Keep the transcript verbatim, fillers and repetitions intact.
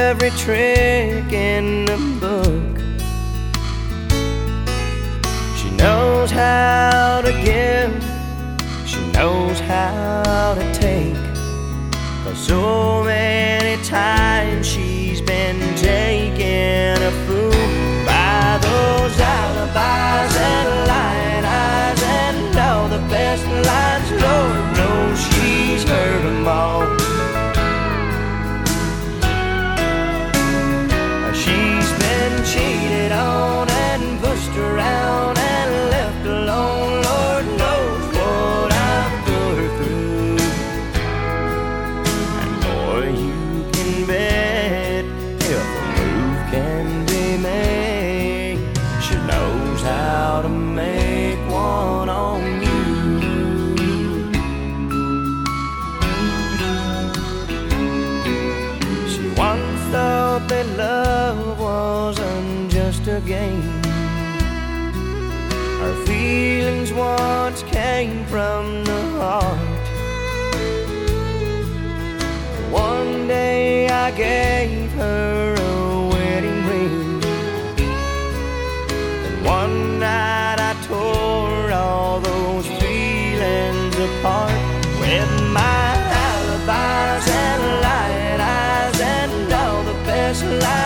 every trick in the book. She knows how to give, she knows how to take. 'Cause so many times she's been taken a fool by those alibis and lying eyes and all the best lines. Lord knows she's heard them all. She's been cheated on and pushed around and left alone. Lord knows what I've put her through. And boy, you can bet if a move can be made, she knows how to make one on you. She once thought that love wasn't just a game. Her feelings once came from the heart. One day I gave her a wedding ring, and one night I tore all those feelings apart with my alibis and lying eyes and all the best lies.